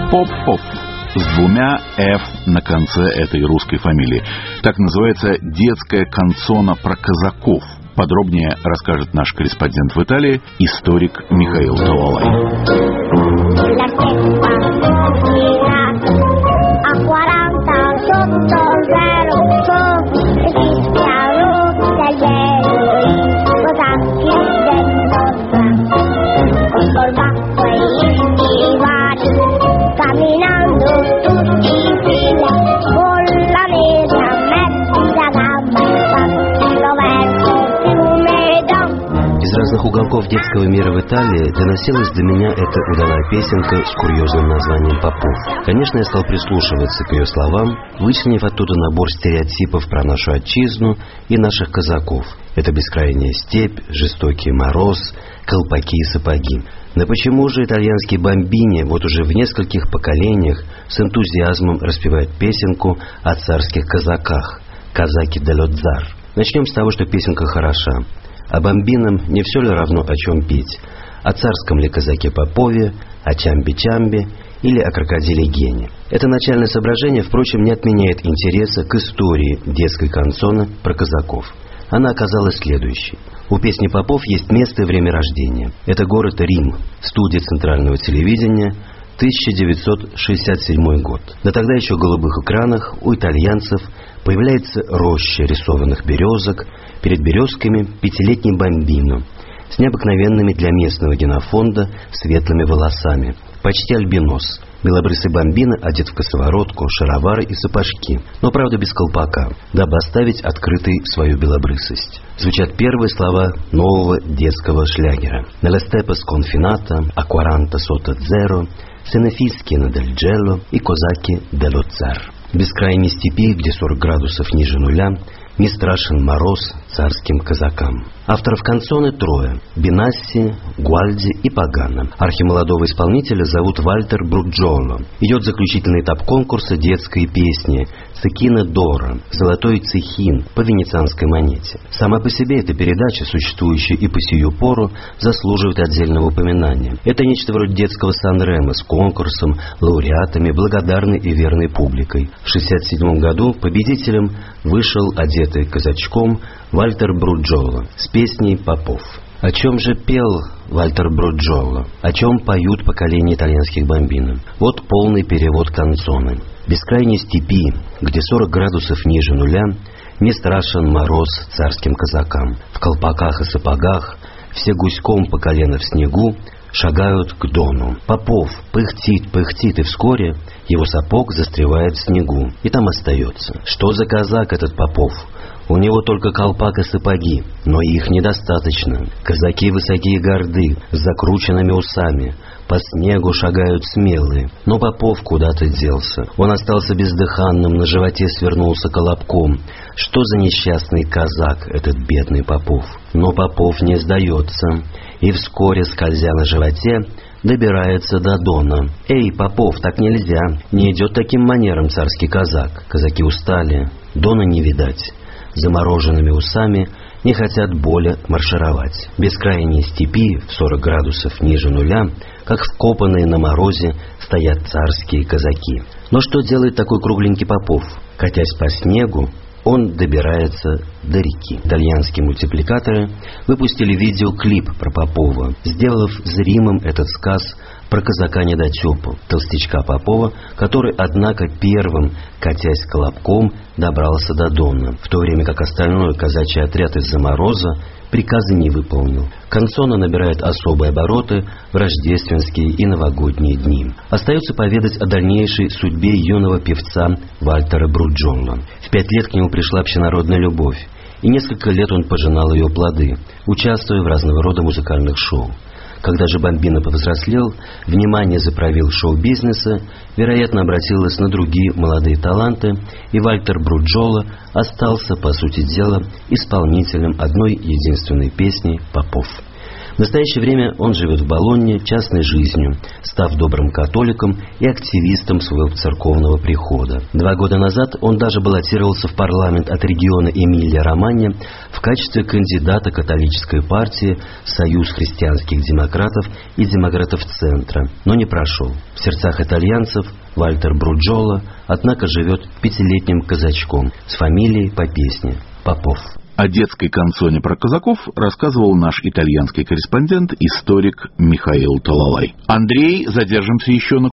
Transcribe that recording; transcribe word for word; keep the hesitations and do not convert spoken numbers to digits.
Поп-поп с двумя «ф» на конце этой русской фамилии. Так называется детская канцона про казаков. Подробнее расскажет наш корреспондент в Италии, историк Михаил Талалай. Из разных уголков детского мира в Италии доносилась до меня эта удалая песенка с курьезным названием «Попов». Конечно, я стал прислушиваться к ее словам, вычленив оттуда набор стереотипов про нашу отчизну и наших казаков. Это бескрайняя степь, жестокий мороз, колпаки и сапоги. Но почему же итальянский бомбини вот уже в нескольких поколениях с энтузиазмом распевает песенку о царских казаках «Казаки делlo zar»? Начнем с того, что песенка хороша. А бомбинам не все ли равно, о чем петь? О царском ли казаке Попове, о Чамби-Чамби или о крокодиле Гене? Это начальное соображение, впрочем, не отменяет интереса к истории детской канцоны про казаков. Она оказалась следующей. У песни Попов есть место и время рождения. Это город Рим, студия центрального телевидения, тысяча девятьсот шестьдесят седьмой год. На тогда еще голубых экранах у итальянцев появляется роща рисованных березок, перед березками пятилетний бомбино с необыкновенными для местного генофонда светлыми волосами, почти альбинос. Белобрысый бомбино одет в косоворотку, шаровары и сапожки, но, правда, без колпака, дабы оставить открытой свою белобрысость. Звучат первые слова нового детского шлягера. «Nella steppe sconfinata, a quaranta sotto zero, se ne fischiano del gelo и козаки dello zar». В бескрайней степи, где сорок градусов ниже нуля, не страшен мороз царским казакам. Авторов канцоны трое – Бинасси, Гуальди и Пагано. Архимолодого исполнителя зовут Вальтер Бруджоло. Идет заключительный этап конкурса детской песни «Цехина Дора» – «Золотой цехин» по венецианской монете. Сама по себе эта передача, существующая и по сию пору, заслуживает отдельного упоминания. Это нечто вроде детского Сан-Ремо с конкурсом, лауреатами, благодарной и верной публикой. В шестьдесят седьмом году победителем вышел одетый казачком Вальтер Бруджоло с песней «Попов». О чем же пел Вальтер Бруджоло? О чем поют поколения итальянских бомбино? Вот полный перевод канцоны. В бескрайней степи, где сорок градусов ниже нуля, не страшен мороз царским казакам. В колпаках и сапогах, все гуськом по колено в снегу, шагают к Дону. Попов пыхтит, пыхтит, и вскоре его сапог застревает в снегу, и там остается. Что за казак этот Попов? У него только колпак и сапоги, но их недостаточно. Казаки высокие и горды, с закрученными усами, по снегу шагают смелые. Но Попов куда-то делся. Он остался бездыханным, на животе свернулся колобком. Что за несчастный казак этот бедный Попов? Но Попов не сдается, и вскоре, скользя на животе, добирается до Дона. «Эй, Попов, так нельзя! Не идет таким манером царский казак!» Казаки устали, Дона не видать. Замороженными усами не хотят более маршировать. В бескрайней степи, в сорок градусов ниже нуля, как вкопанные на морозе, стоят царские казаки. Но что делает такой кругленький Попов? Катясь по снегу, он добирается до реки. Итальянские мультипликаторы выпустили видеоклип про Попова, сделав зримым этот сказ про казака-недотепу, толстячка Попова, который, однако, первым, катясь колобком, добрался до Дона, в то время как остальной казачий отряд из-за мороза приказы не выполнил. Канцона набирает особые обороты в рождественские и новогодние дни. Остается поведать о дальнейшей судьбе юного певца Вальтера Бруджоло. В пять лет к нему пришла общенародная любовь, и несколько лет он пожинал ее плоды, участвуя в разного рода музыкальных шоу. Когда же бомбино повзрослел, внимание заправил шоу-бизнеса, вероятно, обратилось на другие молодые таланты, и Вальтер Бруджоло остался, по сути дела, исполнителем одной единственной песни «Попов». В настоящее время он живет в Болонье частной жизнью, став добрым католиком и активистом своего церковного прихода. Два года назад он даже баллотировался в парламент от региона Эмилия-Романья в качестве кандидата католической партии «Союз христианских демократов» и «Демократов Центра», но не прошел. В сердцах итальянцев Вальтер Бруджола, однако, живет пятилетним казачком с фамилией по песне Попов. О детской канцоне про казаков рассказывал наш итальянский корреспондент, историк Михаил Талалай. Андрей, задержимся еще на